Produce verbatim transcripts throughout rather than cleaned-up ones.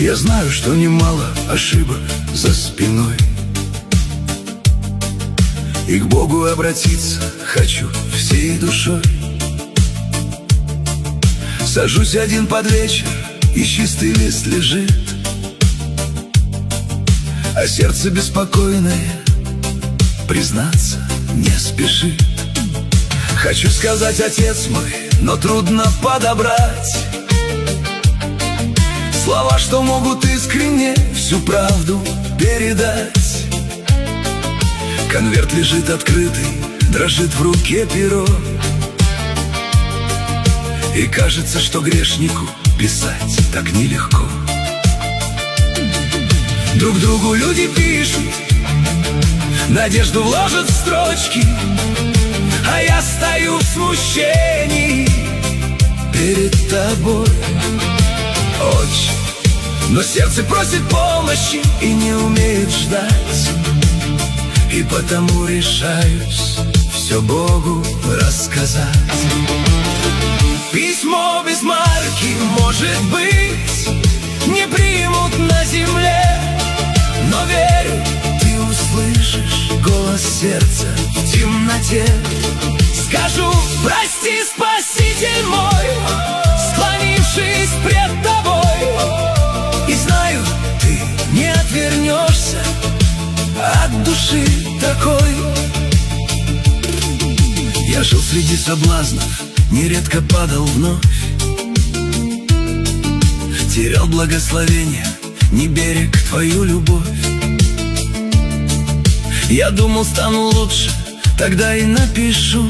Я знаю, что немало ошибок за спиной, и к Богу обратиться хочу всей душой. Сажусь один под вечер, и чистый лист лежит, а сердце беспокойное признаться не спешит. Хочу сказать, Отец мой, но трудно подобрать слова, что могут искренне всю правду передать. Конверт лежит открытый, дрожит в руке перо, и кажется, что грешнику писать так нелегко. Друг другу люди пишут, надежду вложат в строчки, а я стою в смущении перед тобой, Отче. Но сердце просит помощи и не умеет ждать, и потому решаюсь все Богу рассказать. Письмо без марки, может быть, не примут на земле, но верю, ты услышишь голос сердца в темноте. Скажу: прости, Спаситель мой, склонившись пред тобой, и знаю, ты не отвернешься от души такой. Я жил среди соблазнов, нередко падал вновь, терял благословение, не берег твою любовь. Я думал, стану лучше, тогда и напишу,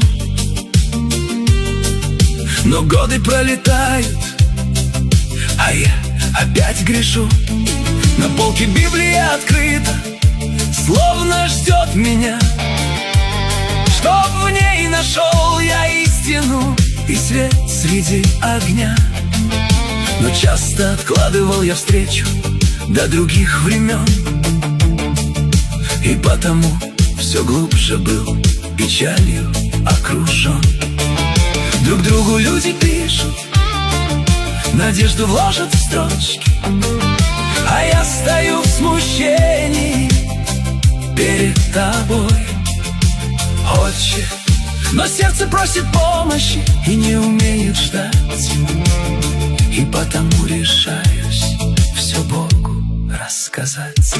но годы пролетают, а я опять грешу. На полке Библия открыта, словно ждет меня, чтоб в ней нашел я истину и свет среди огня. Но часто откладывал я встречу до других времен, и потому все глубже был печалью окружен. Друг другу люди пишут, надежду вложат в строчки, а я стою в смущении перед тобой, Отче. Но сердце просит помощи и не умеет ждать, и потому решаюсь все Богу рассказать.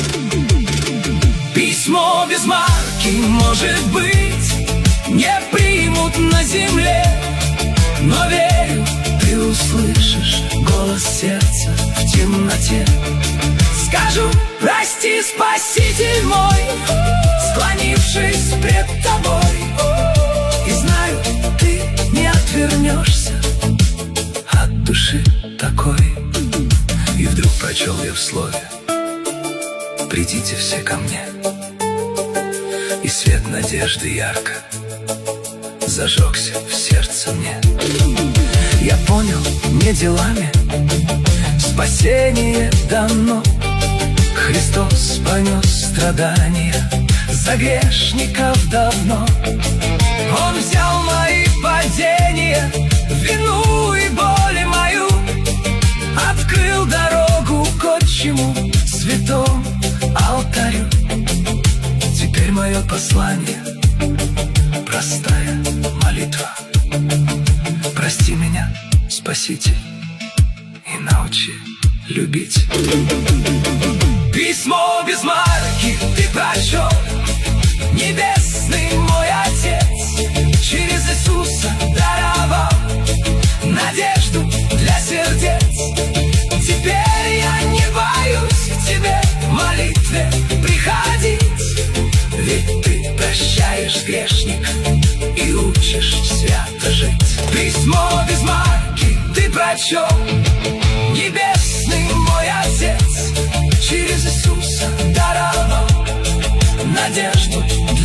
Письмо без марки, может быть, не примут на земле, но верю, ты услышишь голос сердца в темноте. Скажу: прости, Спаситель мой, склонившись пред тобой, и знаю, ты не отвернешься от души такой. И вдруг прочел я в слове: придите все ко мне. И свет надежды ярко зажегся в сердце мне. Я понял, не делами спасение дано, Христос понес страдания за грешников давно. Он взял мои падения, вину и боль мою, открыл дорогу к отчему святому алтарю. Теперь мое послание — простая молитва: прости меня, Спаситель, и научи любить. Письмо без марки ты прочел, небесный мой Отец через Иисуса даровал надежду для сердец. Теперь я не боюсь к тебе в молитве приходить, ведь ты прощаешь грешник и учишь свято жить. Письмо без марки ты прочел, небесный мой Отец через Иисуса даровал надежду